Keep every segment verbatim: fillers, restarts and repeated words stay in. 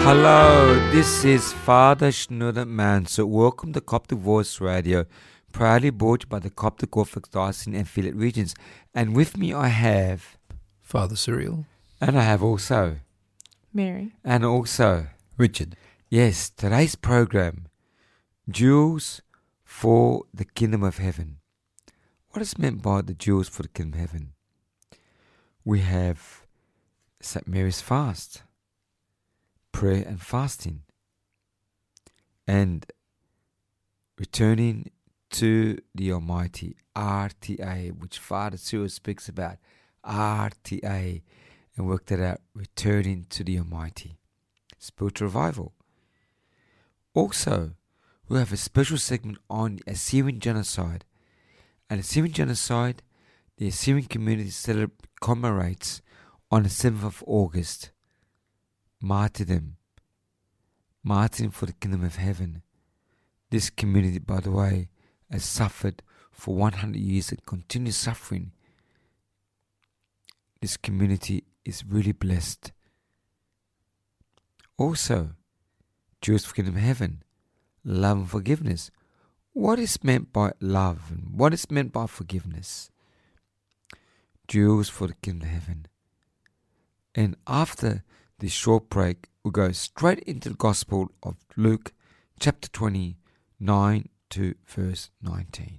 Hello, this is Father Shneur Mansour. Welcome to Coptic Voice Radio, proudly brought by the Coptic Orthodox Diocese and Affiliate Regions. And with me I have Father Cyril. And I have also Mary. And also Richard. Yes, today's program, Jewels for the Kingdom of Heaven. What is meant by the jewels for the Kingdom of Heaven? We have Saint Mary's fast, prayer and fasting, and returning to the Almighty, R T A, which Father Cyril speaks about, R T A, and worked that out, returning to the Almighty, spiritual revival. Also, we have a special segment on Assyrian genocide. And Assyrian genocide, the Assyrian community celebrates, commemorates on the seventh of August, martyrdom, martyrdom for the kingdom of heaven. This community, by the way, has suffered for one hundred years and continues suffering. This community is really blessed. Also, Jews for kingdom of heaven, love and forgiveness. What is meant by love and what is meant by forgiveness? Jews for the kingdom of heaven. And after this short break, we'll go straight into the Gospel of Luke, chapter twenty-nine to verse nineteen.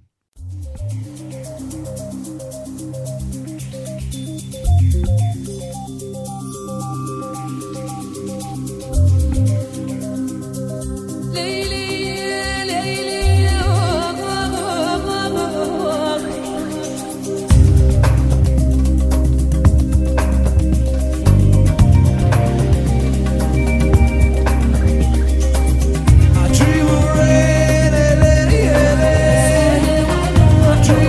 Dream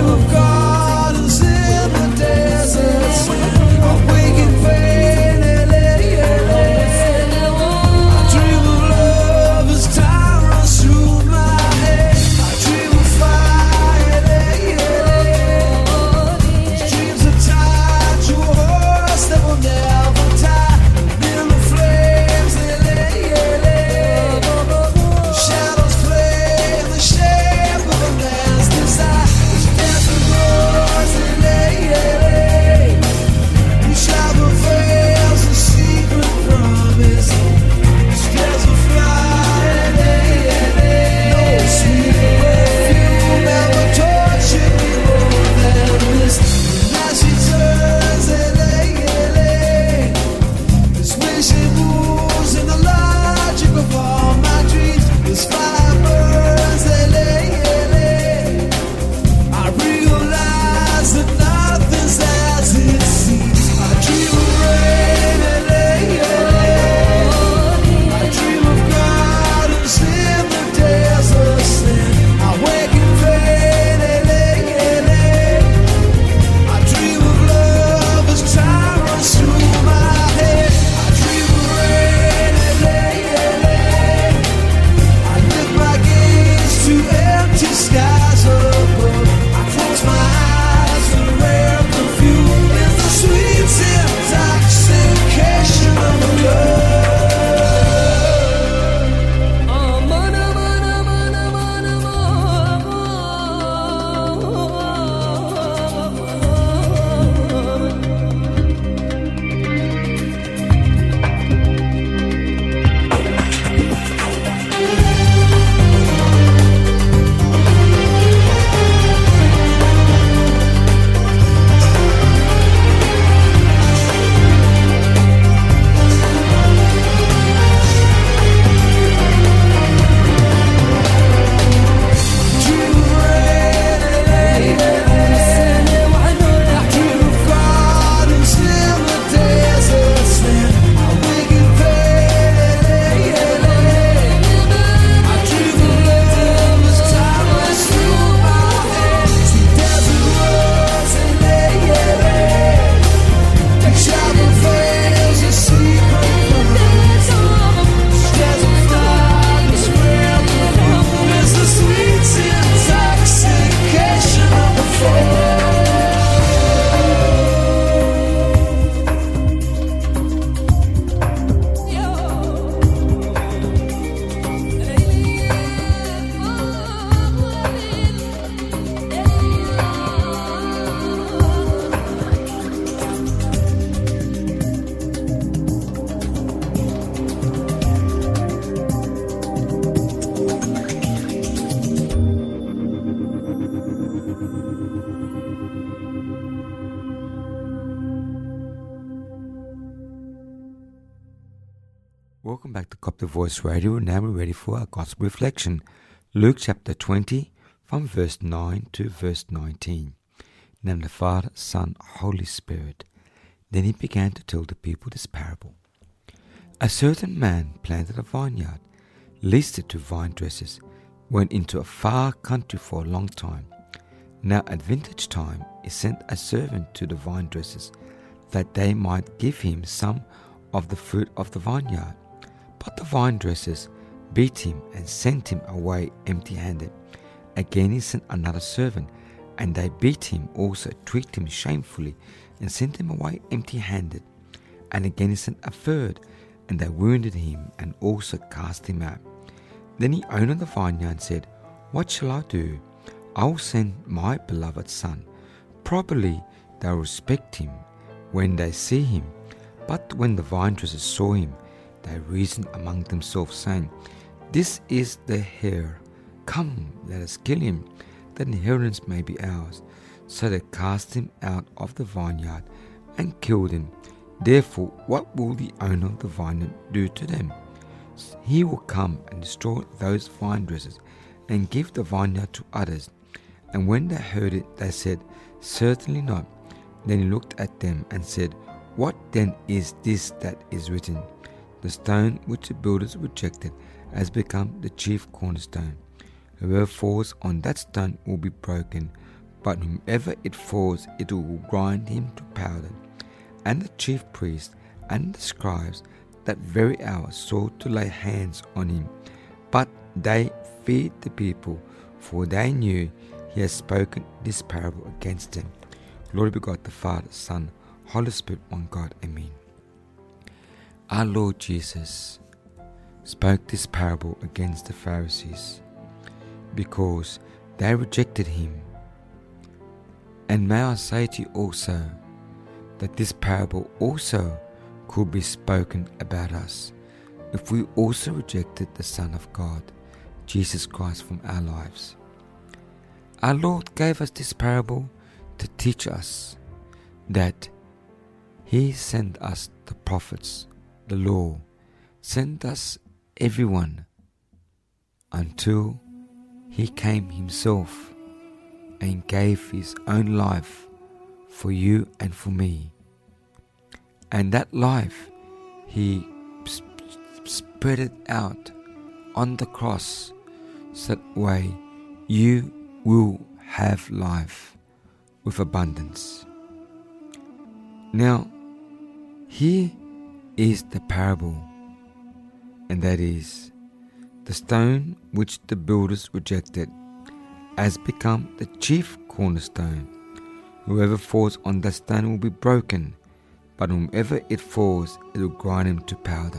Welcome back to Coptic Voice Radio. Now we're ready for our Gospel reflection. Luke chapter twenty, from verse nine to verse nineteen. In the name of the Father, Son, Holy Spirit. Then he began to tell the people this parable. A certain man planted a vineyard, leased it to vine dressers, went into a far country for a long time. Now at vintage time he sent a servant to the vine dressers, that they might give him some of the fruit of the vineyard. But the vine dressers beat him and sent him away empty-handed. Again he sent another servant, and they beat him also, treated him shamefully, and sent him away empty-handed. And again he sent a third, and they wounded him, and also cast him out. Then the owner of the vineyard said, What shall I do? I will send my beloved son. Probably they will respect him when they see him. But when the vine dressers saw him, they reasoned among themselves, saying, This is the heir. Come, let us kill him, that inheritance may be ours. So they cast him out of the vineyard and killed him. Therefore, what will the owner of the vineyard do to them? He will come and destroy those vine dressers and give the vineyard to others. And when they heard it, they said, Certainly not. Then he looked at them and said, What then is this that is written? The stone which the builders rejected has become the chief cornerstone. Whoever falls on that stone will be broken, but whomever it falls, it will grind him to powder. And the chief priests and the scribes that very hour sought to lay hands on him, but they feared the people, for they knew he had spoken this parable against them. Glory be God the Father, Son, Holy Spirit, one God. Amen. Our Lord Jesus spoke this parable against the Pharisees because they rejected him. And may I say to you also that this parable also could be spoken about us if we also rejected the Son of God, Jesus Christ, from our lives. Our Lord gave us this parable to teach us that He sent us the prophets, the law, sent us everyone until He came Himself and gave His own life for you and for me. And that life He sp- spread it out on the cross, so that way you will have life with abundance. Now, here is the parable, and that is, the stone which the builders rejected has become the chief cornerstone. Whoever falls on that stone will be broken, but whomever it falls, it will grind him to powder.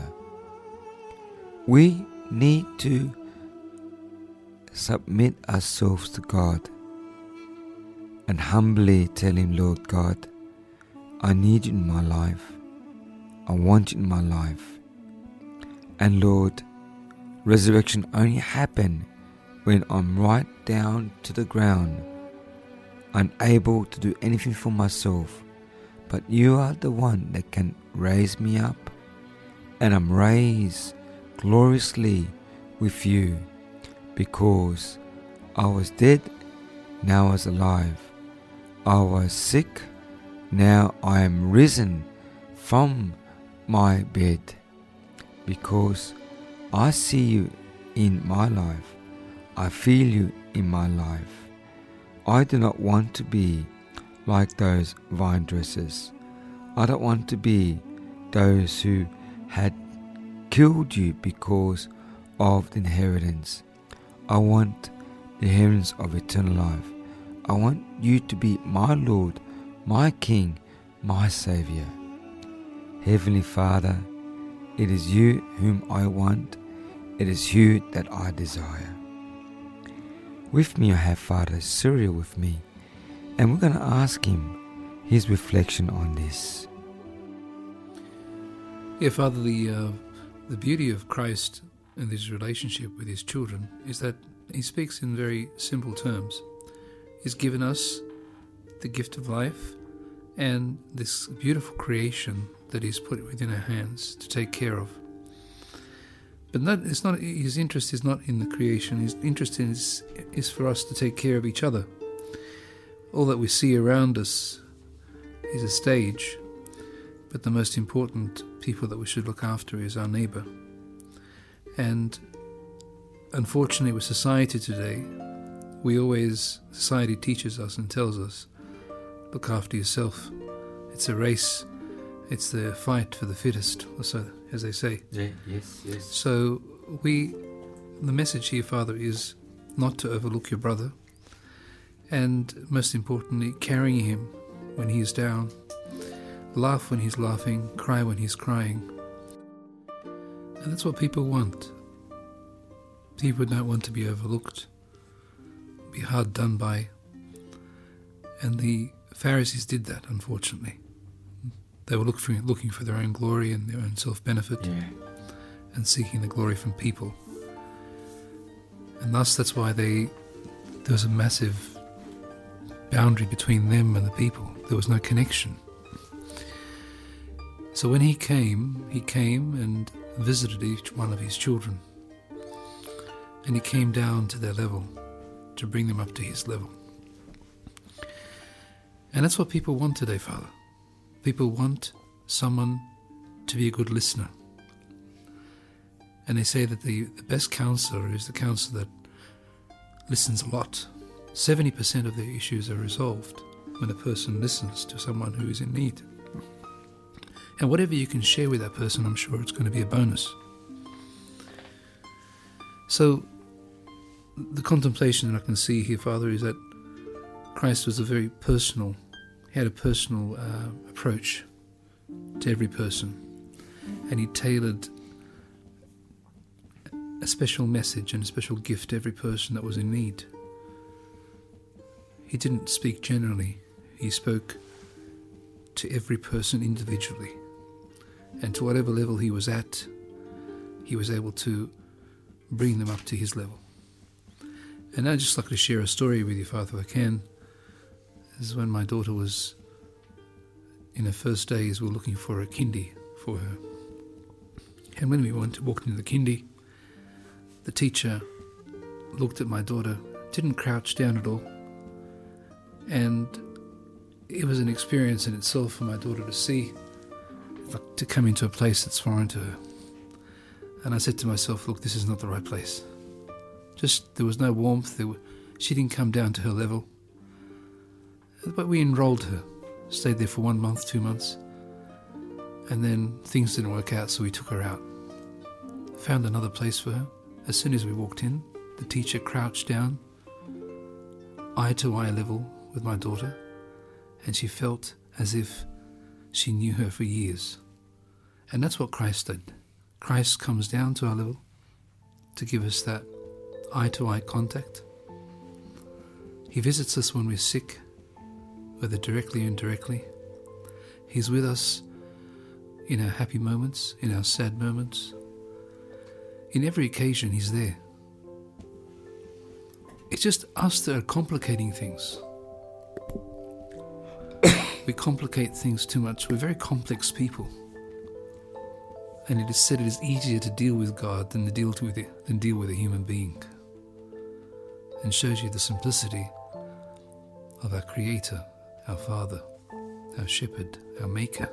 We need to submit ourselves to God and humbly tell Him, Lord God, I need you in my life. I want you in my life. And Lord, resurrection only happens when I'm right down to the ground, unable to do anything for myself, but you are the one that can raise me up, and I'm raised gloriously with you, because I was dead, now I was alive. I was sick, now I am risen from my bed, because I see you in my life. I feel you in my life. I do not want to be like those vine dressers. I don't want to be those who had killed you because of the inheritance. I want the inheritance of eternal life. I want you to be my Lord, my King, my Saviour. Heavenly Father, it is you whom I want. It is you that I desire. With me I have Father Cyril with me, and we're going to ask him his reflection on this. Yeah, Father, the uh, the beauty of Christ and his relationship with his children is that he speaks in very simple terms. He's given us the gift of life and this beautiful creation that he's put within our hands to take care of. But that, it's not, his interest is not in the creation. His interest is, is for us to take care of each other. All that we see around us is a stage, but the most important people that we should look after is our neighbour. And unfortunately with society today, we always, society teaches us and tells us, look after yourself. It's a race. It's the fight for the fittest, or so, as they say. Yeah, yes, yes. So we, the message here, Father, is not to overlook your brother, and most importantly, carrying him when he is down, laugh when he's laughing, cry when he's crying. And that's what people want. People don't want to be overlooked, be hard done by. And the Pharisees did that, unfortunately. They were look for, looking for their own glory and their own self-benefit, Yeah. and seeking the glory from people. And thus that's why they there was a massive boundary between them and the people. There was no connection. So when he came, he came and visited each one of his children. And he came down to their level to bring them up to his level. And that's what people want today, Father. People want someone to be a good listener. And they say that the, the best counsellor is the counsellor that listens a lot. seventy percent of their issues are resolved when a person listens to someone who is in need. And whatever you can share with that person, I'm sure it's going to be a bonus. So, the contemplation that I can see here, Father, is that Christ was a very personal, he had a personal uh, approach to every person. And he tailored a special message and a special gift to every person that was in need. He didn't speak generally. He spoke to every person individually. And to whatever level he was at, he was able to bring them up to his level. And I'd just like to share a story with you, Father, if I can. This is when my daughter was in her first days. We were looking for a kindy for her. And when we went to walk into the kindy, the teacher looked at my daughter, didn't crouch down at all. And it was an experience in itself for my daughter to see, to come into a place that's foreign to her. And I said to myself, look, this is not the right place. Just, there was no warmth. There were, she didn't come down to her level. But we enrolled her, stayed there for one month, two months. And then things didn't work out, so we took her out. Found another place for her. As soon as we walked in, the teacher crouched down, eye to eye level with my daughter, and she felt as if she knew her for years. And that's what Christ did. Christ comes down to our level to give us that eye to eye contact. He visits us when we're sick, whether directly or indirectly. He's with us in our happy moments, in our sad moments. In every occasion, he's there. It's just us that are complicating things. We complicate things too much. We're very complex people. And it is said it is easier to deal with God than to deal with it, than deal with a human being. And shows you the simplicity of our Creator, our Father, our Shepherd, our Maker.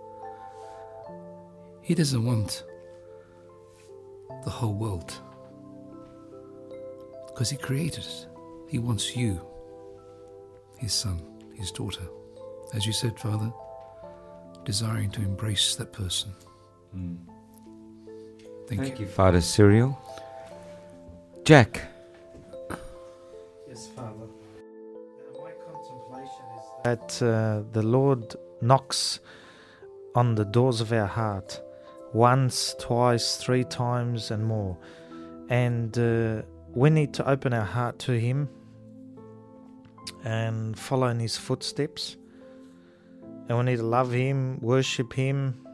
He doesn't want the whole world, because he created it. He wants you, his son, his daughter, as you said, Father, desiring to embrace that person. Mm. Thank, Thank you. you, Father Cyril. Jack. Yes, Father. Uh, my contemplation is that uh, the Lord knocks on the doors of our heart once, twice, three times and more. And uh, we need to open our heart to him and follow in his footsteps. And we need to love him, worship him,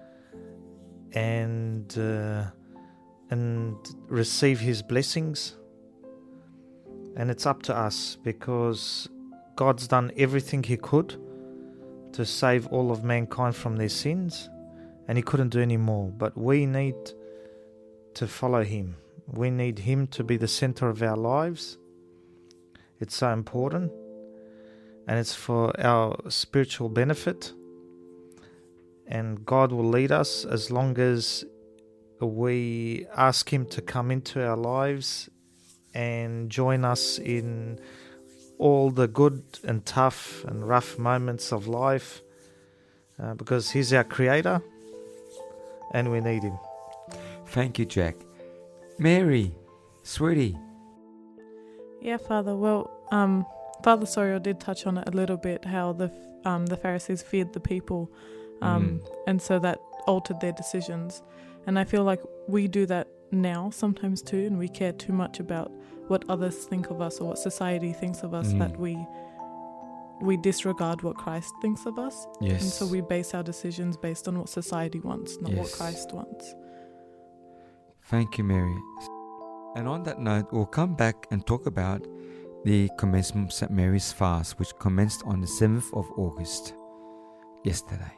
and uh, and receive his blessings. And it's up to us, because God's done everything he could to save all of mankind from their sins, and he couldn't do any more. But we need to follow him. We need him to be the center of our lives. It's so important, and it's for our spiritual benefit. And God will lead us as long as we ask him to come into our lives and join us in all the good and tough and rough moments of life, uh, because he's our creator and we need him. Thank you, Jack. Mary, sweetie. Yeah, Father. Well, um, Father Soriel did touch on it a little bit, how the um, the Pharisees feared the people, um, mm. and so that altered their decisions. And I feel like we do that now sometimes too, and we care too much about what others think of us or what society thinks of us, mm. that we we disregard what Christ thinks of us. Yes. And so we base our decisions based on what society wants, not yes. what Christ wants. Thank you, Mary. And on that note, we'll come back and talk about the commencement of Saint Mary's fast, which commenced on the seventh of August, yesterday.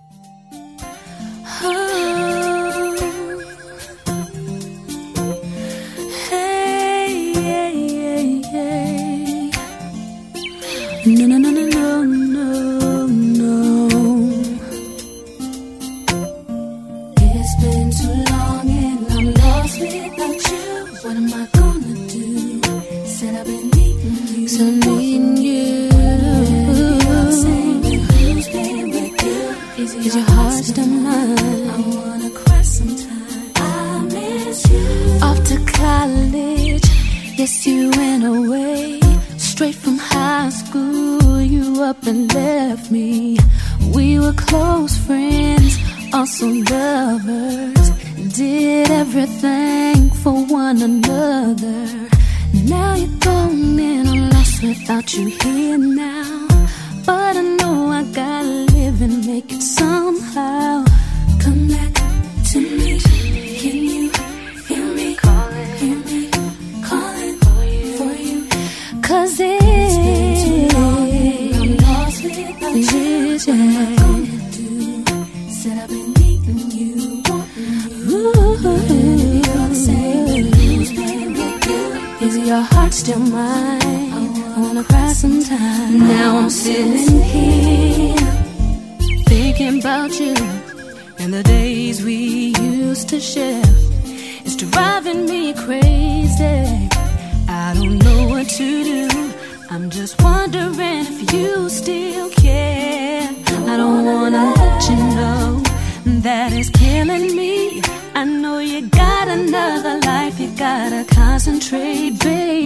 No, no, no, no, no, no, no. It's been too long and I'm lost without you. What am I gonna do? Said I've been needing you. So needing you. Who's been with you? Is your heart still mine? I wanna cry sometime. I miss you. Off to college. Yes, you went away. Straight from high school, you up and left me. We were close friends, also lovers. Did everything for one another. Now you're gone and I'm lost without you here now. But I know I gotta live and make it somehow. Come back to me. Can you hear me? Calling, hear me, calling for you, for you. Cause it's been too long and I'm lost without you. What am I gonna do? Said I've been needing you, wanting you. Ooh, you're the same, who's been with you? Is your heart still mine? I wanna cry sometime. Now I'm sitting here thinking about you and the days we used to share. It's driving me crazy. I don't know what to do. I'm just wondering if you still care. I don't wanna let you know that it's killing me. I know you got another life. You gotta concentrate,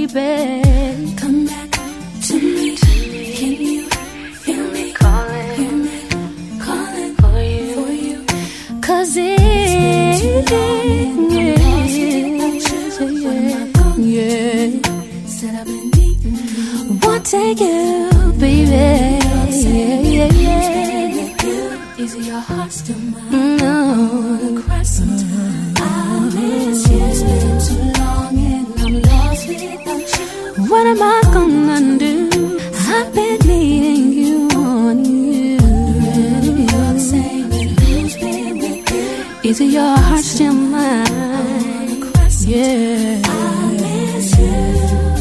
baby. Come back to me. Can you hear me? Calling, hear me, calling for you, for you. Cause it's been too long and I'm lost without you. What am I gonna do? Said I've been needing you. Want to take you, baby. Yeah, yeah, yeah. Is your heart still mine? No. I wanna cry sometime. I miss you. It's been too long and I'm lost without you. What am I gonna do? I've been needing you, wanting you. You're the same, but who's been with you? Is your heart still mine? I wanna cry sometime. Yeah. I miss you.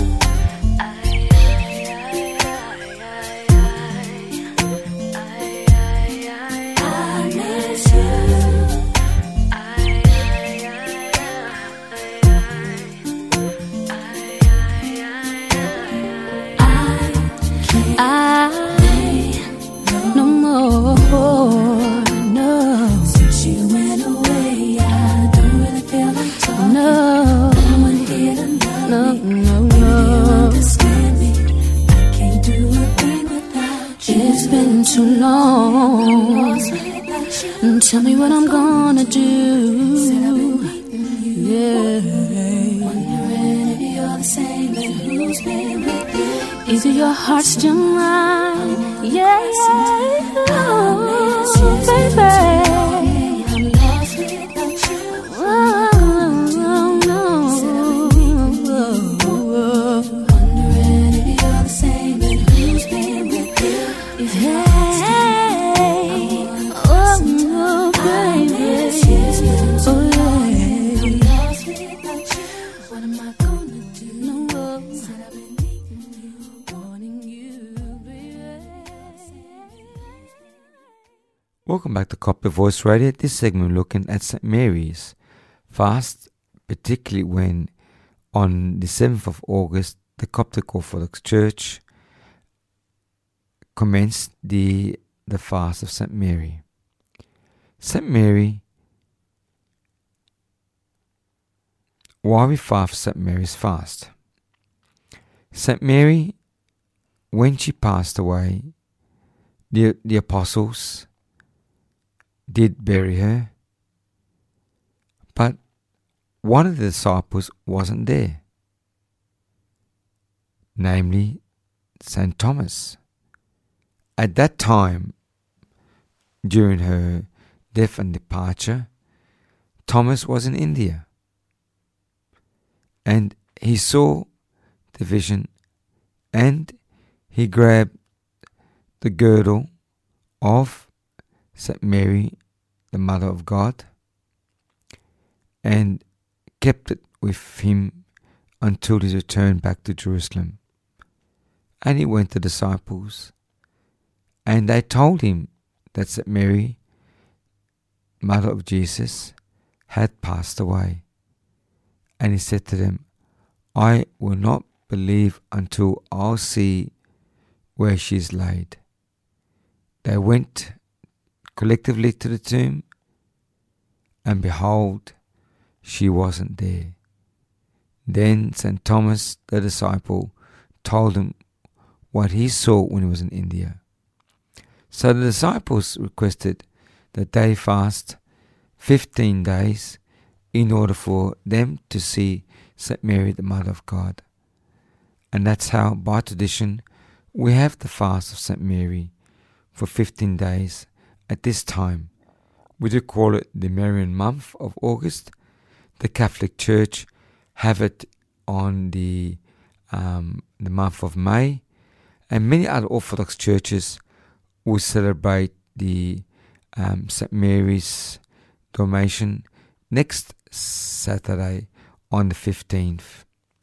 Too long. Tell me what I'm gonna do. Yeah. Wondering if you're the same, but who's been with you? Is your heart still mine? Yeah, yeah. Oh, baby. I'm lost without you. Oh, no, no. Wondering if you're the same, but who's been with you? Is your Welcome back to Coptic Voice Radio. This segment looking at Saint Mary's fast, particularly when on the seventh of August the Coptic Orthodox Church commenced the the fast of Saint Mary. Saint Mary, why we fast for Saint Mary's fast? Saint Mary, when she passed away, the the apostles did bury her, but one of the disciples wasn't there, namely Saint Thomas. At that time, during her death and departure, Thomas was in India, and he saw the vision, and he grabbed the girdle of Saint Mary, the Mother of God, and kept it with him until his return back to Jerusalem. And he went to the disciples, and they told him that Saint Mary, Mother of Jesus, had passed away. And he said to them, I will not believe until I'll see where she is laid. They went collectively to the tomb, and behold, she wasn't there. Then Saint Thomas, the disciple, told him what he saw when he was in India. So the disciples requested that they fast fifteen days in order for them to see Saint Mary, the Mother of God. And that's how, by tradition, we have the fast of Saint Mary for fifteen days at this time. We do call it the Marian month of August. The Catholic Church have it on the um, the month of May, and many other Orthodox churches will celebrate the um, Saint Mary's Dormition next Saturday on the fifteenth.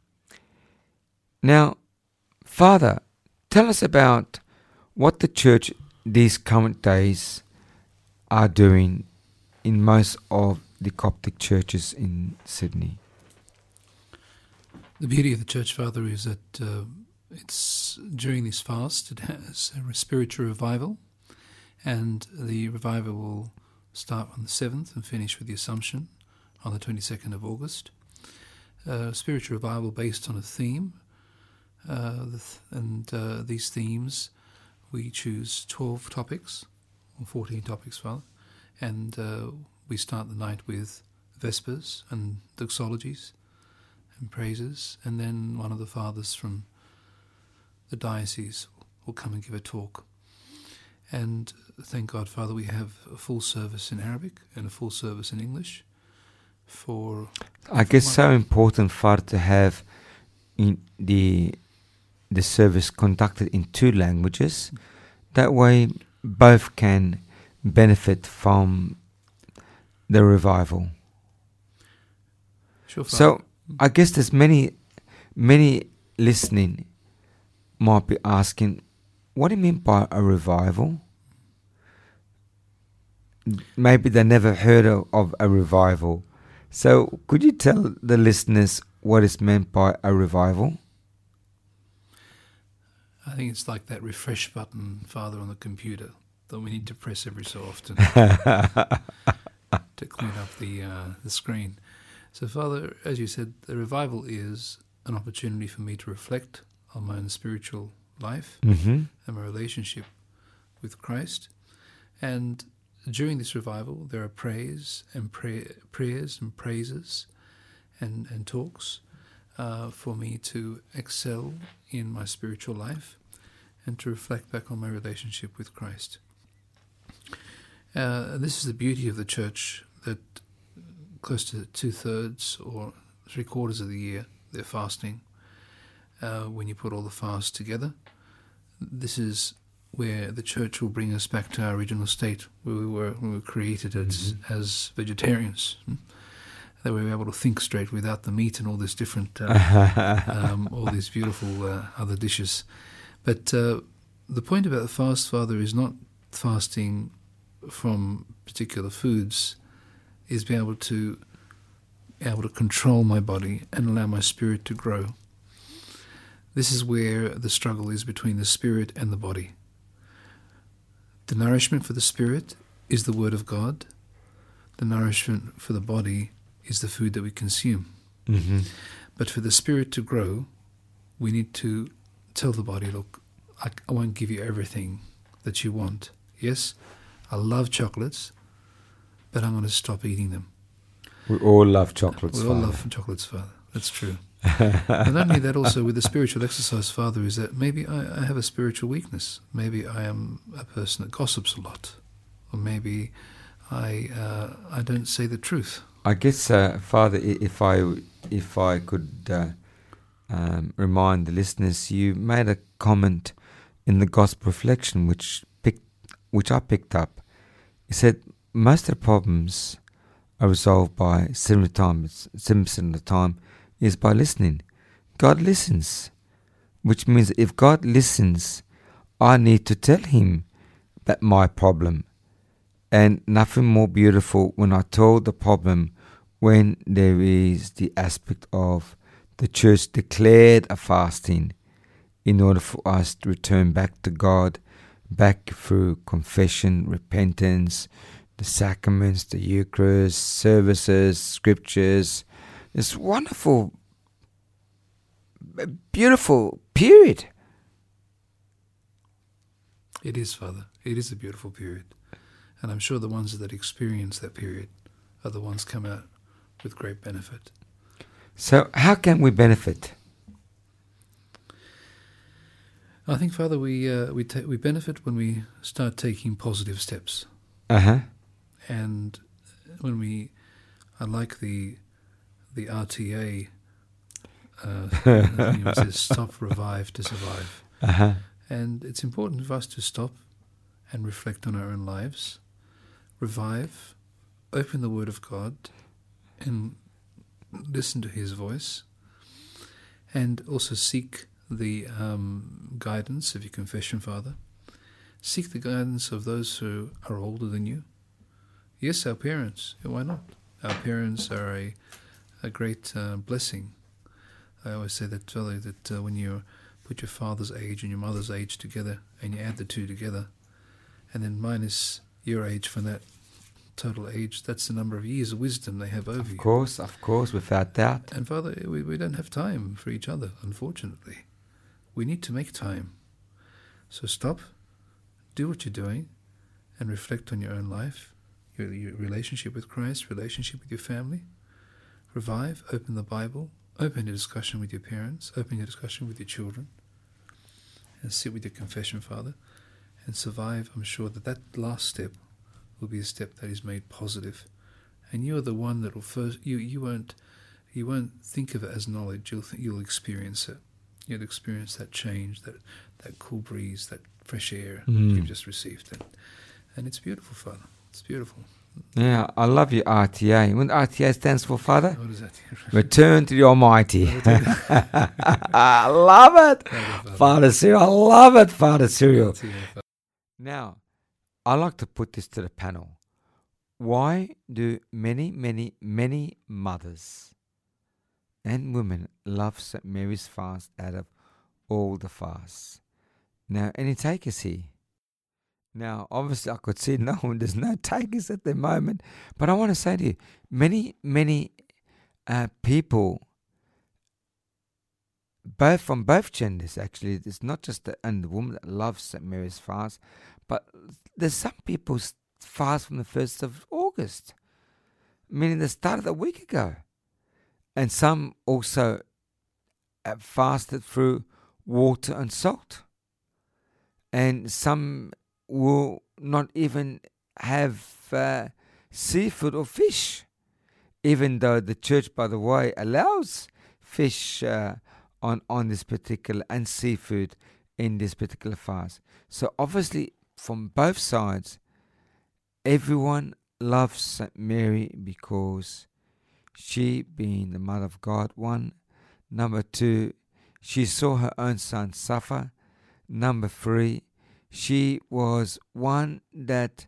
Now, Father, tell us about what the Church these current days are doing in most of the Coptic churches in Sydney. The beauty of the Church, Father, is that uh, it's during this fast it has a spiritual revival, and the revival will start on the seventh and finish with the Assumption on the twenty-second of August. Uh, spiritual revival based on a theme, uh, the th- and uh, these themes we choose twelve topics, or fourteen topics, Father, and uh, we start the night with Vespers and doxologies and praises, and then one of the fathers from the diocese will come and give a talk. And thank God, Father, we have a full service in Arabic and a full service in English. For I guess so important, Father, to have in the the service conducted in two languages. That way, both can benefit from the revival. Sure, Father. So, I guess there's many, many listening might be asking, what do you mean by a revival? Maybe they never heard of, of a revival. So, could you tell the listeners what is meant by a revival? I think it's like that refresh button, Father, on the computer that we need to press every so often to clean up the uh, the screen. So, Father, as you said, the revival is an opportunity for me to reflect on my own spiritual life Mm-hmm. and my relationship with Christ. And during this revival, there are praise and pray, prayers and praises and, and talks uh, for me to excel in my spiritual life and to reflect back on my relationship with Christ. Uh, this is the beauty of the Church, that close to two-thirds or three-quarters of the year they're fasting. Uh, when you put all the fasts together, this is where the Church will bring us back to our original state, where we were when we were created as, mm-hmm. as vegetarians. Hmm? That we were able to think straight without the meat and all this different, uh, um, all these beautiful uh, other dishes. But uh, the point about the fast, Father, is not fasting from particular foods is be able to able to control my body and allow my spirit to grow. This is where the struggle is between the spirit and the body. The nourishment for the spirit is the Word of God. The nourishment for the body is the food that we consume. Mm-hmm. But for the spirit to grow, we need to tell the body, look, I, I won't give you everything that you want. Yes, I love chocolates, but I'm going to stop eating them. We all love chocolates, We all Father. love chocolates, Father. That's true. And not only that, also with the spiritual exercise, Father, is that maybe I, I have a spiritual weakness. Maybe I am a person that gossips a lot. Or maybe I uh, I don't say the truth. I guess, uh, Father, i- if I if I could uh, um, remind the listeners, you made a comment in the Gospel Reflection, which picked, which I picked up. You said most of the problems are resolved by seventy times, seventy percent of the time is by listening. God listens, which means if God listens, I need to tell Him about my problem. And nothing more beautiful when I told the problem when there is the aspect of the church declared a fasting in order for us to return back to God, back through confession, repentance, the sacraments, the Eucharist, services, scriptures. This wonderful, beautiful period. It is, Father. It is a beautiful period. And I'm sure the ones that experience that period are the ones come out with great benefit. So how can we benefit? I think, Father, we uh, we ta- we benefit when we start taking positive steps. Uh-huh. And when we, I like the the R T A, uh, you know, it says stop, revive to survive. Uh-huh. And it's important for us to stop and reflect on our own lives, revive, open the Word of God, and listen to His voice, and also seek the um, guidance of your confession, Father. Seek the guidance of those who are older than you. Yes, our parents. Why not? Our parents are a a great uh, blessing. I always say that, Father, that uh, when you put your father's age and your mother's age together, and you add the two together, and then minus your age from that total age, that's the number of years of wisdom they have over Of you. course, of course, without doubt. And Father, we, we don't have time for each other, unfortunately. We need to make time. So stop, do what you're doing, and reflect on your own life, your, your relationship with Christ, relationship with your family. Revive, open the Bible, open your discussion with your parents, open your discussion with your children, and sit with your confession, Father, and survive. I'm sure that that last step will be a step that is made positive. And you are the one that will first, you, you won't you won't think of it as knowledge, you'll th- you'll experience it. You'll experience that change, that, that cool breeze, that fresh air Mm. that you've just received. And, and it's beautiful, Father. It's beautiful. Yeah, I love your R T A. What R T A stands for, Father? What is that? Return to the Almighty. I love it. Father Cyril, I love it, Father Cyril. Now, I like to put this to the panel. Why do many, many, many mothers and women love Saint Mary's fast out of all the fasts? Now, any takers here? Now, obviously, I could see no one, there's no takers at the moment, but I want to say to you, many, many uh, people, both from both genders, actually, it's not just the, and the woman that loves Saint Mary's fast, but there's some people fast from the first of August, meaning they started a week ago, and some also uh, fasted through water and salt, and some will not even have uh, seafood or fish, even though the church, by the way, allows fish uh, on, on this particular, and seafood in this particular fast. So obviously, from both sides, everyone loves Saint Mary because she, being the Mother of God, one. Number two, she saw her own son suffer. Number three, she was one that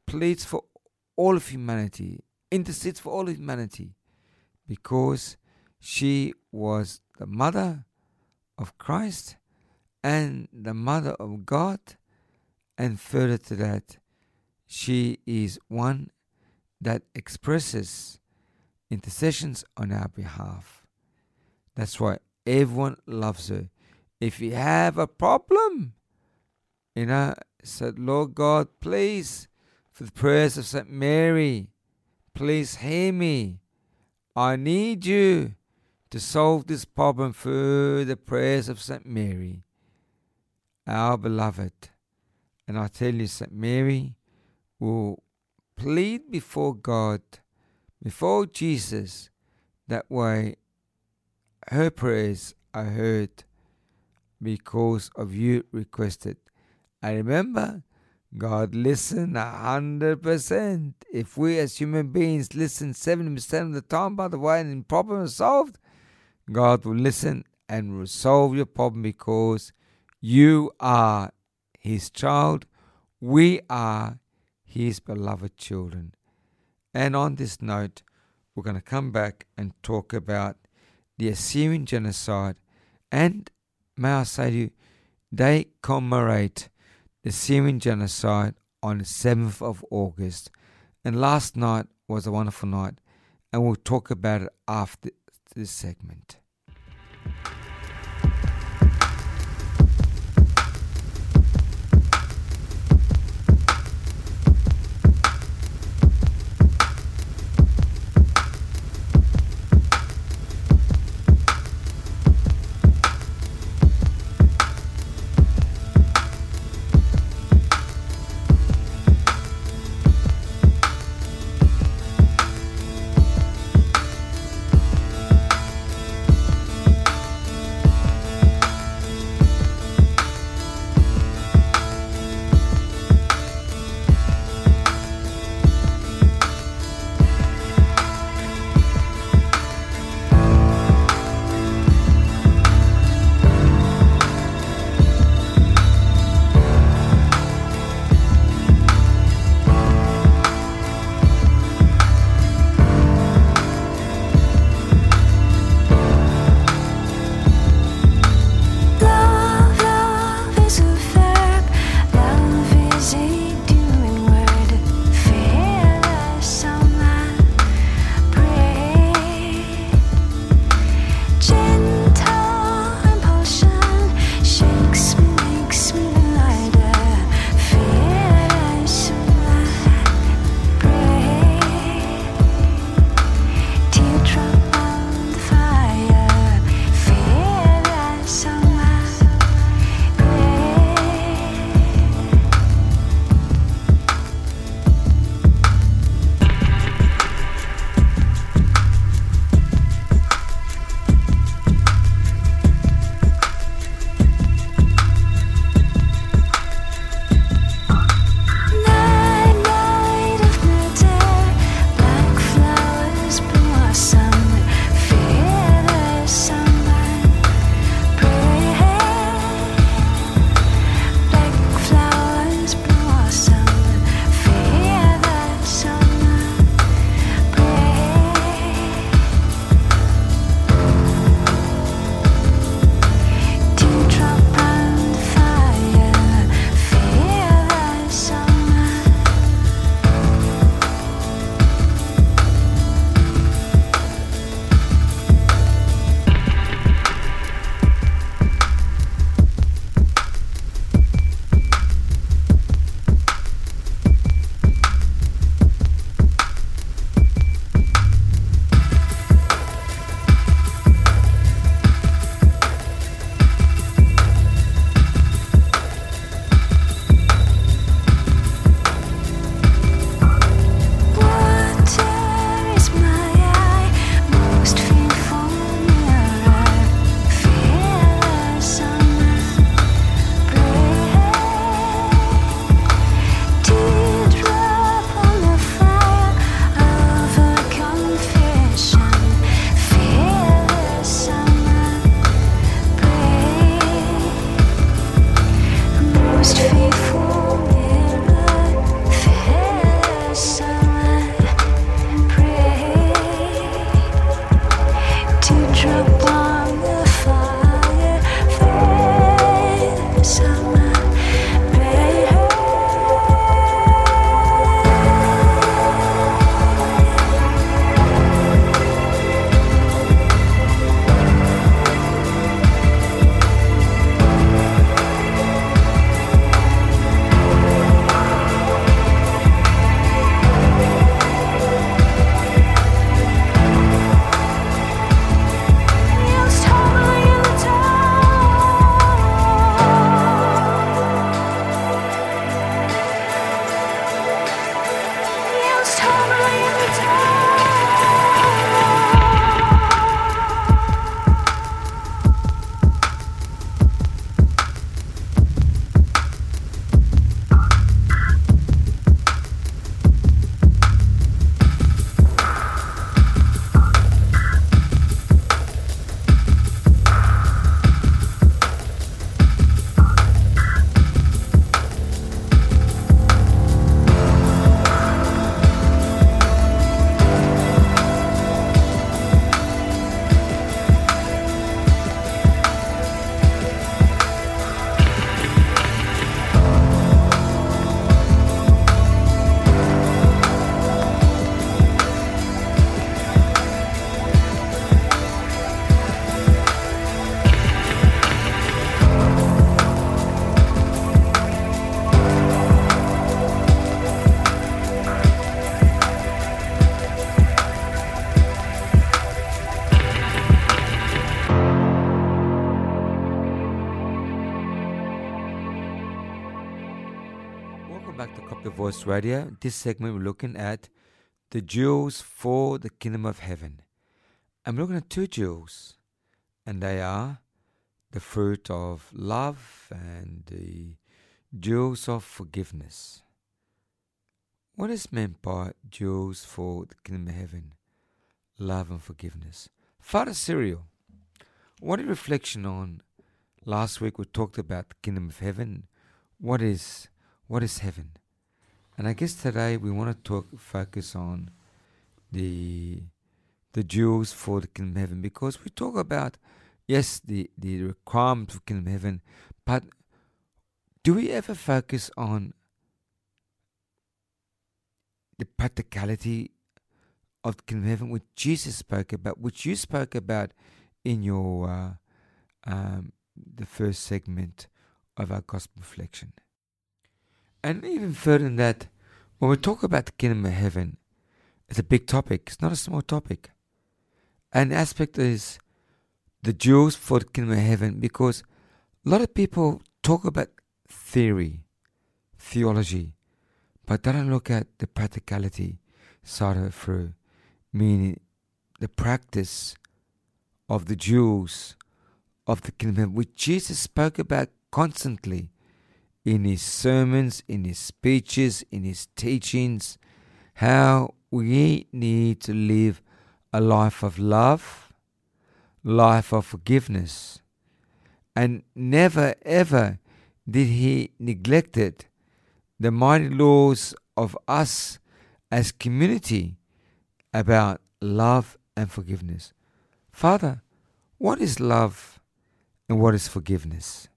pleads for all of humanity, intercedes for all of humanity, because she was the mother of Christ and the mother of God, and further to that, she is one that expresses intercessions on our behalf. That's why everyone loves her. If you have a problem, you know, said, Lord God, please, for the prayers of Saint Mary, please hear me. I need you to solve this problem through the prayers of Saint Mary, our beloved. And I tell you, Saint Mary will plead before God, before Jesus. That way her prayers are heard because of you requested. I remember, God listen a hundred percent. If we as human beings listen seventy percent of the time, by the way, and problem is solved, God will listen and will solve your problem, because you are His child. We are His beloved children. And on this note, we're going to come back and talk about the Assyrian genocide. And may I say to you, they commemorate the Assyrian genocide on the seventh of August. And last night was a wonderful night. And we'll talk about it after this segment. Voice Radio. This segment we're looking at the jewels for the kingdom of heaven. I'm looking at two jewels, and they are the fruit of love and the jewels of forgiveness. What is meant by jewels for the kingdom of heaven? Love and forgiveness. Father Cyril, what a reflection on last week we talked about the kingdom of heaven. What is what is heaven? And I guess today we want to talk focus on the the jewels for the kingdom of heaven, because we talk about yes the, the requirements for kingdom of heaven, but do we ever focus on the practicality of the kingdom of heaven, which Jesus spoke about, which you spoke about in your uh, um, the first segment of our gospel reflection? And even further than that, when we talk about the kingdom of heaven, it's a big topic. It's not a small topic. An aspect is the jewels for the kingdom of heaven, because a lot of people talk about theory, theology, but they don't look at the practicality side of it through, meaning the practice of the jewels of the kingdom of heaven, which Jesus spoke about constantly in his sermons, in his speeches, in his teachings, how we need to live a life of love, life of forgiveness. And never ever did he neglect it, the mighty laws of us as community about love and forgiveness. Father, what is love and what is forgiveness?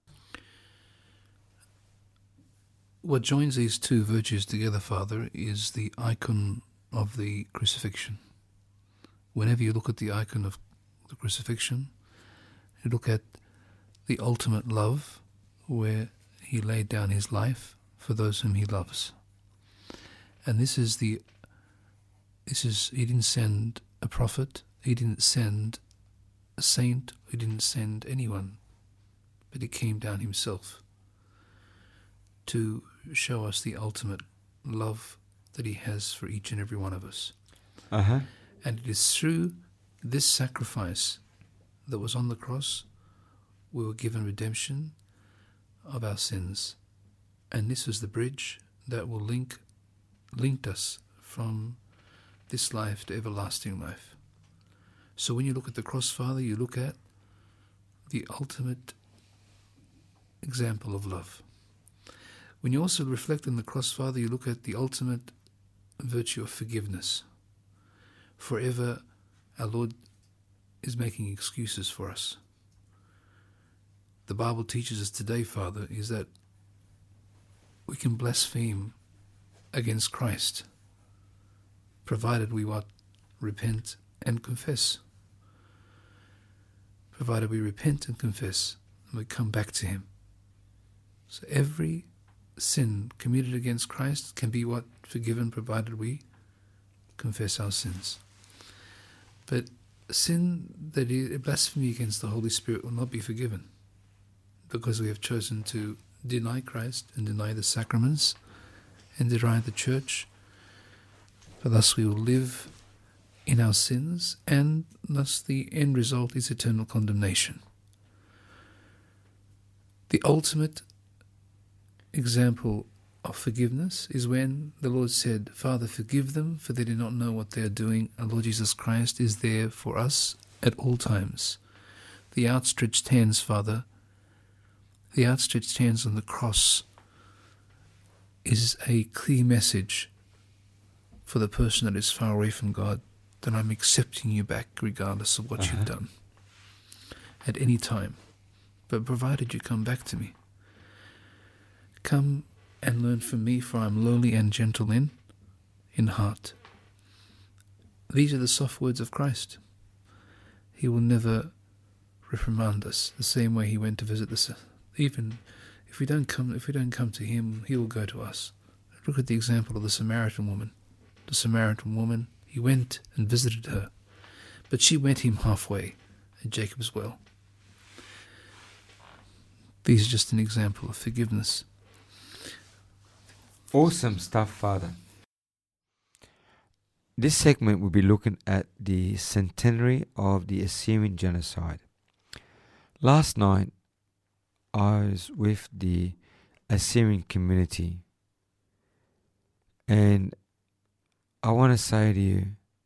What joins these two virtues together, Father, is the icon of the crucifixion. Whenever you look at the icon of the crucifixion, you look at the ultimate love, where he laid down his life for those whom he loves. And this is the, this is, he didn't send a prophet, he didn't send a saint, he didn't send anyone, but he came down himself to show us the ultimate love that he has for each and every one of us. Uh-huh. And it is through this sacrifice that was on the cross we were given redemption of our sins. And this is the bridge that will link linked us from this life to everlasting life. So when you look at the cross, Father, you look at the ultimate example of love. When you also reflect on the cross, Father, you look at the ultimate virtue of forgiveness. Forever, our Lord is making excuses for us. The Bible teaches us today, Father, is that we can blaspheme against Christ, provided we what? Repent and confess. Provided we repent and confess, and we come back to him. So every sin committed against Christ can be what? Forgiven, provided we confess our sins. But sin that is blasphemy against the Holy Spirit will not be forgiven, because we have chosen to deny Christ and deny the sacraments and deny the church. For thus we will live in our sins, and thus the end result is eternal condemnation. The ultimate example of forgiveness is when the Lord said, Father, forgive them, for they do not know what they are doing. Our Lord Jesus Christ is there for us at all times. The outstretched hands, Father, the outstretched hands on the cross is a clear message for the person that is far away from God, that I'm accepting you back regardless of what uh-huh. you've done at any time, but provided you come back to me. Come and learn from me, for I am lowly and gentle in, in heart. These are the soft words of Christ. He will never reprimand us the same way he went to visit the. Even if we don't come, if we don't come to him, he will go to us. Look at the example of the Samaritan woman. The Samaritan woman, he went and visited her, but she met him halfway at Jacob's well. These are just an example of forgiveness. Awesome stuff, Father. This segment will be looking at the centenary of the Assyrian genocide. Last night, I was with the Assyrian community, and I want to say to you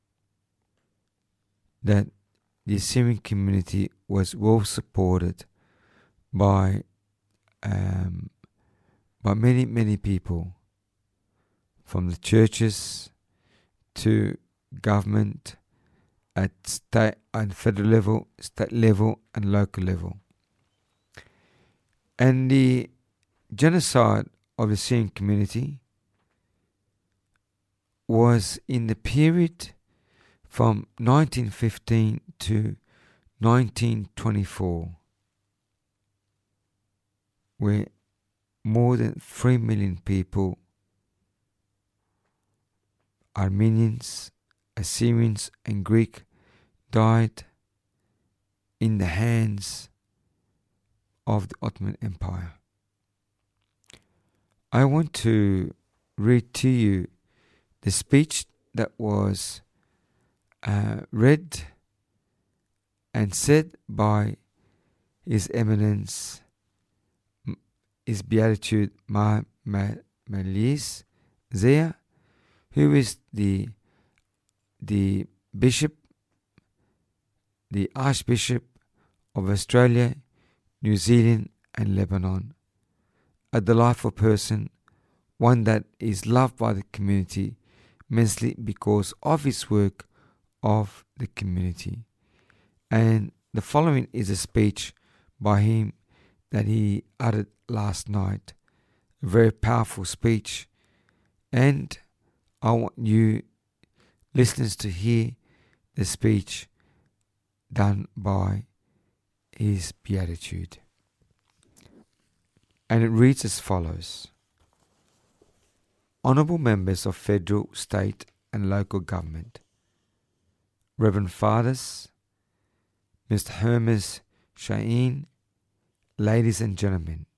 that the Assyrian community was well supported by um, by many, many people, from the churches to government at state and federal level, state level and local level. And the genocide of the Assyrian community was in the period from nineteen fifteen to nineteen twenty-four, where more than three million people, Armenians, Assyrians and Greek, died in the hands of the Ottoman Empire. I want to read to you the speech that was uh, read and said by His Eminence, His Beatitude Ma Melis Zia, who is the the bishop, the Archbishop of Australia, New Zealand and Lebanon. A delightful person, one that is loved by the community immensely because of his work of the community. And the following is a speech by him that he uttered last night. A very powerful speech. And I want you listeners to hear the speech done by His Beatitude. And it reads as follows. Honourable members of federal, state and local government, Reverend Fathers, Mister Hermes Shaheen, ladies and gentlemen,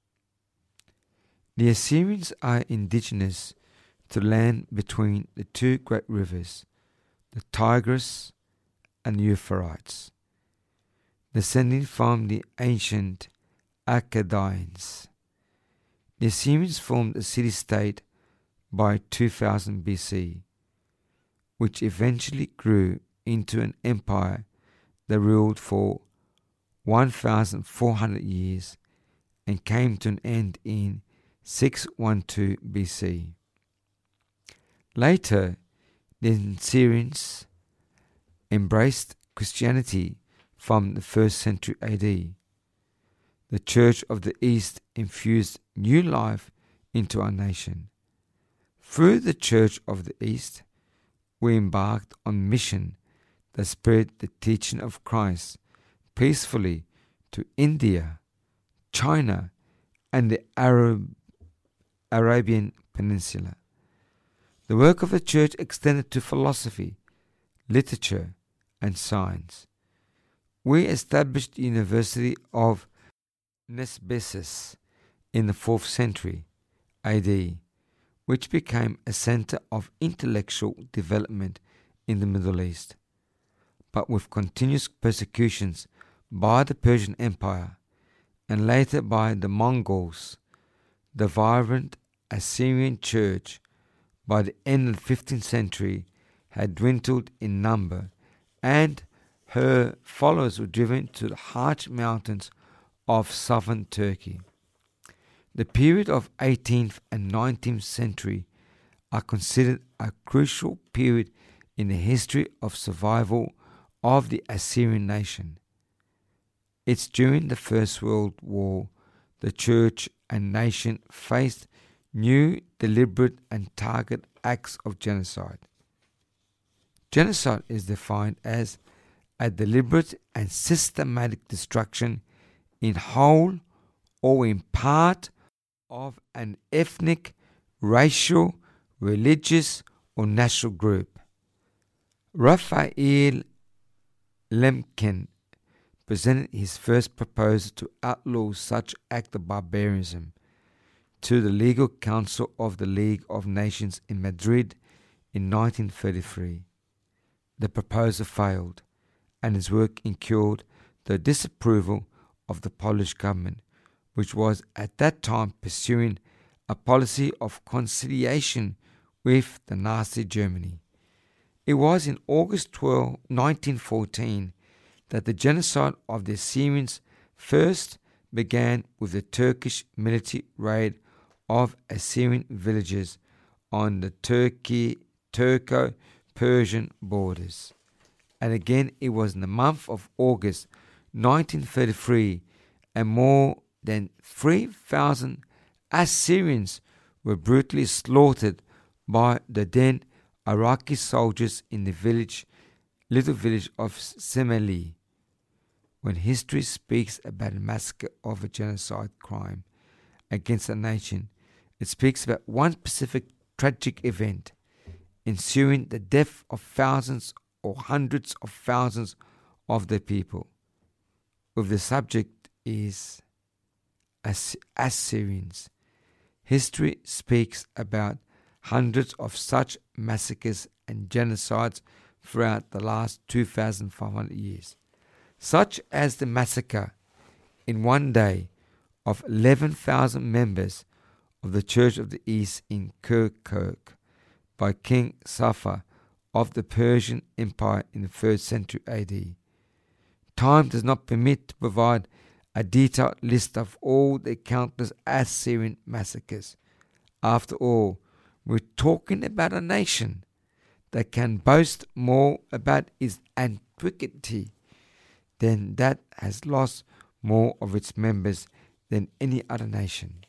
the Assyrians are indigenous to land between the two great rivers, the Tigris and the Euphrates, descending from the ancient Akkadians. The Assyrians formed a city-state by two thousand B C, which eventually grew into an empire that ruled for one thousand four hundred years and came to an end in six twelve B C. Later, the Assyrians embraced Christianity from the first century A D. The Church of the East infused new life into our nation. Through the Church of the East, we embarked on a mission that spread the teaching of Christ peacefully to India, China, and the Arab, Arabian Peninsula. The work of the Church extended to philosophy, literature, and science. We established the University of Nesbessus in the fourth century A D, which became a center of intellectual development in the Middle East. But with continuous persecutions by the Persian Empire and later by the Mongols, the vibrant Assyrian Church by the end of the fifteenth century had dwindled in number, and her followers were driven to the harsh mountains of southern Turkey. The period of eighteenth and nineteenth century are considered a crucial period in the history of survival of the Assyrian nation. It's during the First World War the church and nation faced new, deliberate and targeted acts of genocide. Genocide is defined as a deliberate and systematic destruction in whole or in part of an ethnic, racial, religious or national group. Raphael Lemkin presented his first proposal to outlaw such act of barbarism to the Legal Council of the League of Nations in Madrid in nineteen thirty-three. The proposal failed, and his work incurred the disapproval of the Polish government, which was at that time pursuing a policy of conciliation with the Nazi Germany. It was in August twelfth, nineteen fourteen, that the genocide of the Assyrians first began with the Turkish military raid of Assyrian villages on the Turkey, Turco-Persian borders. And again it was in the month of August nineteen thirty-three, and more than three thousand Assyrians were brutally slaughtered by the then Iraqi soldiers in the village, little village of Semeli. When history speaks about a massacre of a genocide crime against a nation, it speaks about one specific tragic event, ensuing the death of thousands or hundreds of thousands of the people. If the subject is As- Assyrians, history speaks about hundreds of such massacres and genocides throughout the last two thousand five hundred years, such as the massacre in one day of eleven thousand members of the Church of the East in Kirkuk by King Safa of the Persian Empire in the first century A D. Time does not permit to provide a detailed list of all the countless Assyrian massacres. After all, we're talking about a nation that can boast more about its antiquity than that has lost more of its members than any other nation.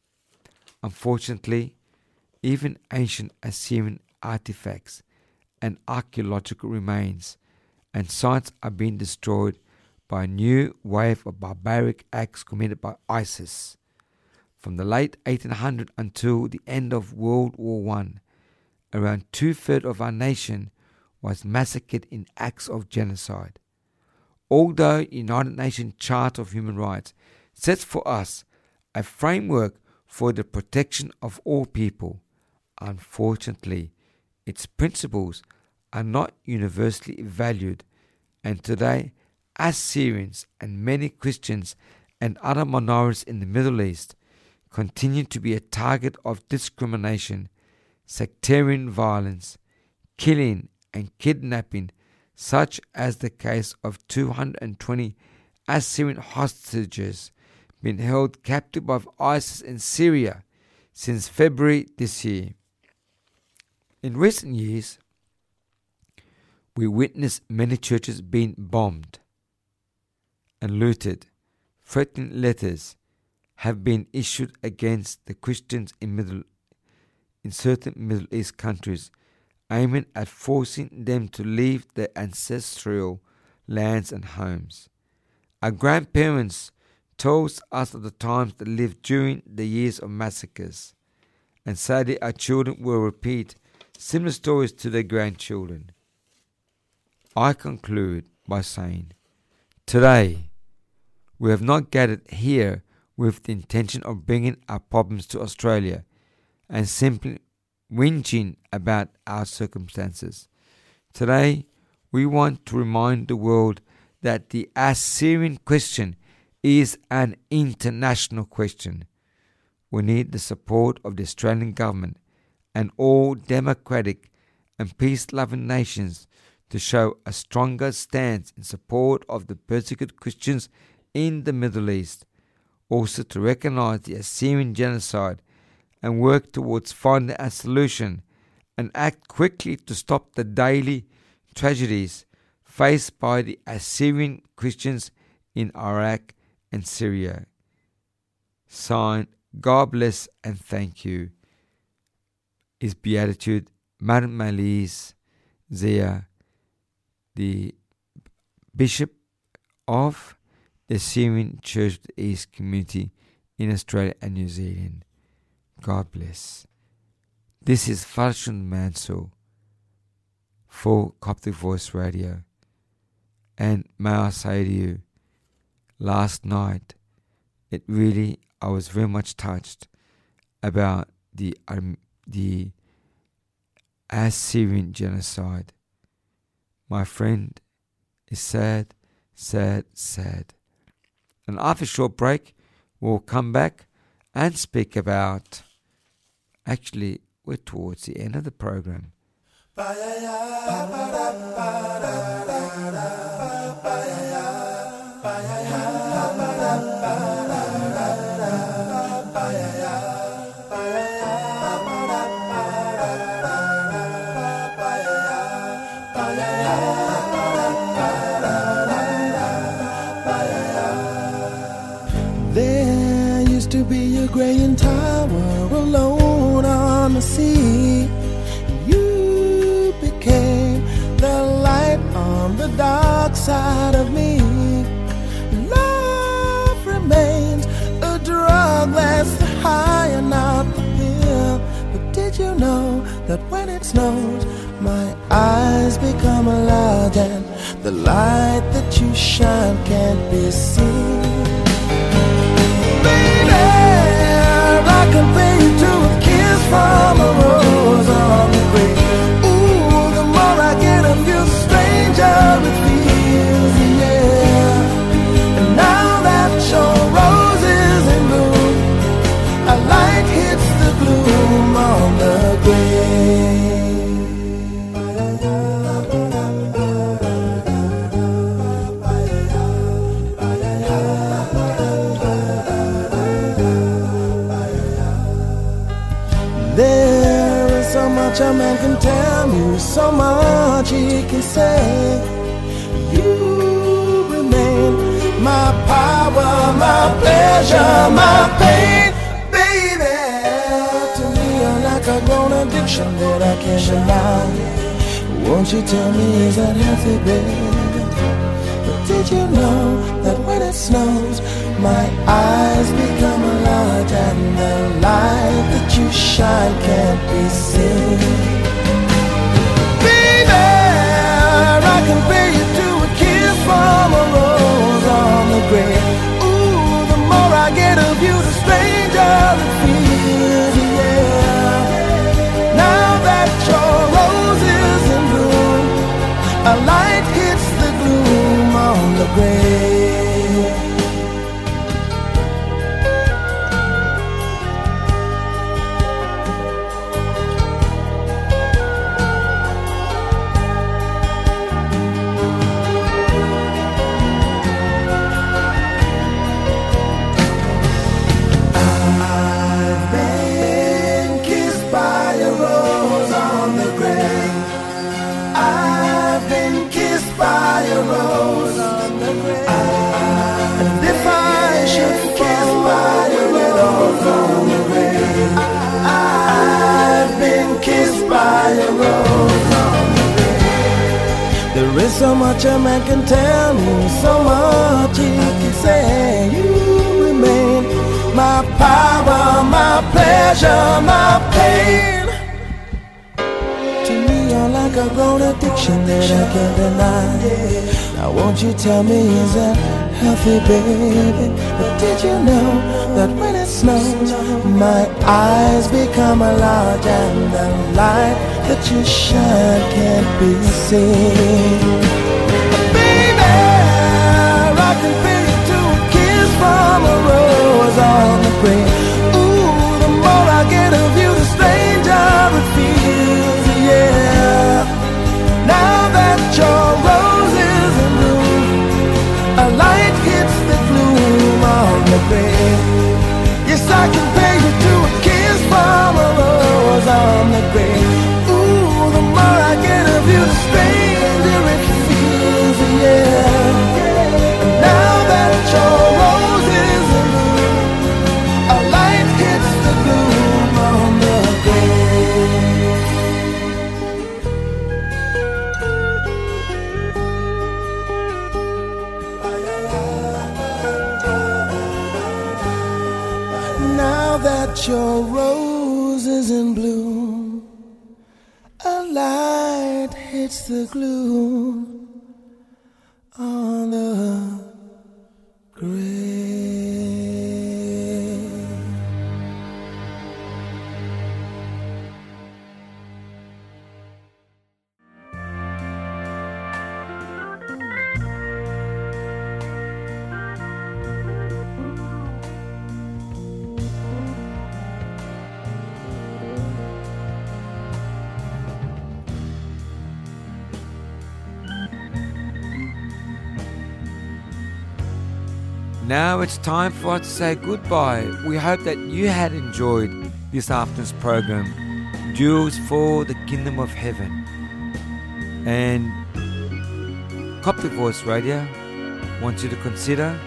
Unfortunately, even ancient Assyrian artifacts and archaeological remains and sites are being destroyed by a new wave of barbaric acts committed by ISIS. From the late eighteen hundreds until the end of World War One, around two-thirds of our nation was massacred in acts of genocide. Although the United Nations Charter of Human Rights sets for us a framework for the protection of all people, unfortunately, its principles are not universally valued, and today Assyrians and many Christians and other minorities in the Middle East continue to be a target of discrimination, sectarian violence, killing and kidnapping, such as the case of two hundred twenty Assyrian hostages being held captive by ISIS in Syria since February this year. In recent years, we witnessed many churches being bombed and looted. Threatening letters have been issued against the Christians in Middle in certain Middle East countries, aiming at forcing them to leave their ancestral lands and homes. Our grandparents told us of the times that lived during the years of massacres, and sadly our children will repeat similar stories to their grandchildren. I conclude by saying, today we have not gathered here with the intention of bringing our problems to Australia and simply whinging about our circumstances. Today we want to remind the world that the Assyrian question is an international question. We need the support of the Australian government and all democratic and peace-loving nations to show a stronger stance in support of the persecuted Christians in the Middle East. Also to recognize the Assyrian genocide and work towards finding a solution and act quickly to stop the daily tragedies faced by the Assyrian Christians in Iraq and Syria. Signed, God bless and thank you. His Beatitude, Madame Malise Zia, the Bishop of the Assyrian Church of the East Community in Australia and New Zealand. God bless. This is Farshund Mansell for Coptic Voice Radio. And may I say to you, last night, it really, I was very much touched about the um, the Assyrian genocide. My friend, is sad, sad, sad. And after a short break, we'll come back and speak about, actually, we're towards the end of the program. There used to be a graying tower alone on the sea. You became the light on the dark side of me. Love remains a drug that's the high and not the pill. But did you know that when it snows, my eyes become large and the light that you shine can't be seen? I compare you to a kiss from a rose on the grave. Ooh, the more I get of you, the stranger it feels, yeah. And now that your rose is in bloom, a light hits the gloom on the grave. There is so much a man can tell me, so much he can say. You remain my power, my pleasure, my pain, baby. To me you're like a grown addiction that I can't deny. Won't you tell me, is that healthy, baby? But did you know that when it snows, my eyes become large and the light that you shine can't be seen? Baby, I compare you to a kiss from a rose on the grave. Ooh, the more I get of you, the stranger it feels, yeah. Now that your rose is in bloom, a light hits the gloom on the grave. There is so much a man can tell me, so much he can say. You remain my power, my pleasure, my pain. To me you're like a grown addiction that I can't deny. Now won't you tell me, is that healthy, baby? But did you know that when it snows, my eyes become large and the light that you shine can't be seen? Baby, I compare you to a kiss from a rose on the grave. Ooh, the more I get of you, the stranger it feels, yeah. Now that your rose is in bloom, a light hits the gloom on the grave. Yes, I compare you to a kiss from a rose on the grave. Ooh, the more I get of you, the stranger it feels, yeah. Now that your rose is in bloom, a light hits the gloom on the grave. Now that your rose is in bloom, a light hits the gloom on the grave. Now it's time for us to say goodbye. We hope that you had enjoyed this afternoon's program, Jewels for the Kingdom of Heaven. And Coptic Voice Radio wants you to consider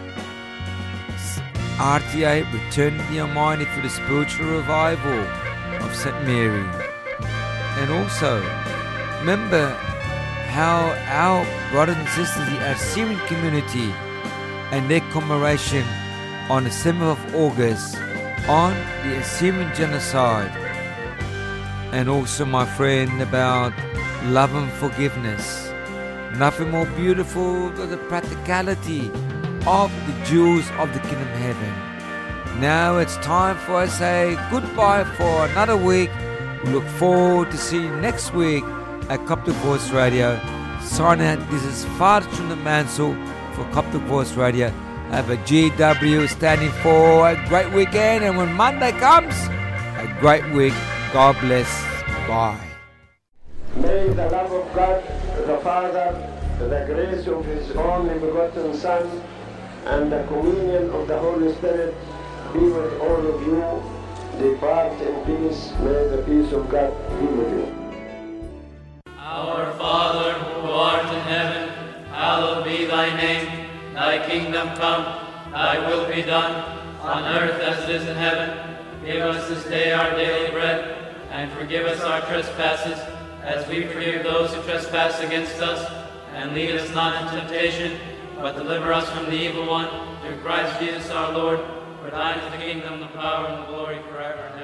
R T A returning to your mind for the spiritual revival of Saint Mary. And also, remember how our brothers and sisters, the Assyrian community, and their commemoration on the seventh of August on the Assyrian genocide. And also, my friend, about love and forgiveness. Nothing more beautiful than the practicality of the jewels of the Kingdom of Heaven. Now it's time for us to say goodbye for another week. We look forward to seeing you next week at Coptic Voice Radio. Signing out, this is Father Trinidad Mansell for Coptic Voice Radio. Have a G W standing for a great weekend, and when Monday comes, a great week. God bless. Bye. May the love of God, the Father, the grace of His only begotten Son, and the communion of the Holy Spirit be with all of you. Depart in peace. May the peace of God be with you. Our Father, who art in heaven, hallowed be thy name. Thy kingdom come, thy will be done, on earth as it is in heaven. Give us this day our daily bread, and forgive us our trespasses, as we forgive those who trespass against us. And lead us not into temptation, but deliver us from the evil one. Through Christ Jesus our Lord, for thine is the kingdom, the power, and the glory forever and ever.